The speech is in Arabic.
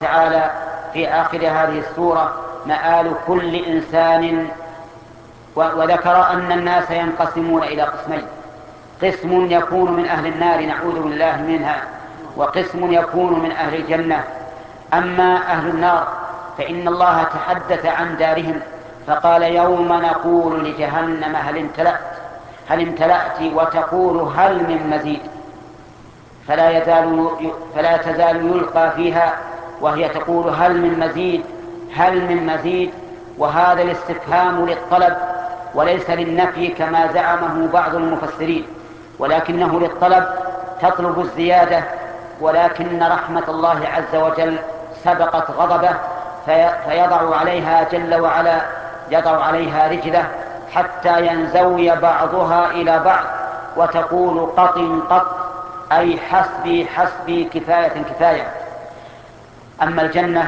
تعالى في آخر هذه السورة مآل كل إنسان، وذكر أن الناس ينقسمون إلى قسمين: قسم يكون من أهل النار نعوذ بالله منها، وقسم يكون من أهل الجنة. أما أهل النار فإن الله تحدث عن دارهم فقال: يوم نقول لجهنم هل امتلأت وتقول هل من مزيد، فلا تزال يلقى فيها وهي تقول هل من مزيد هل من مزيد. وهذا الاستفهام للطلب وليس للنفي كما زعمه بعض المفسرين، ولكنه للطلب، تطلب الزيادة، ولكن رحمة الله عز وجل سبقت غضبه فيضع عليها جل وعلا يضع عليها رجله حتى ينزوي بعضها إلى بعض وتقول قط قط، أي حسبي حسبي كفاية كفاية. أما الجنة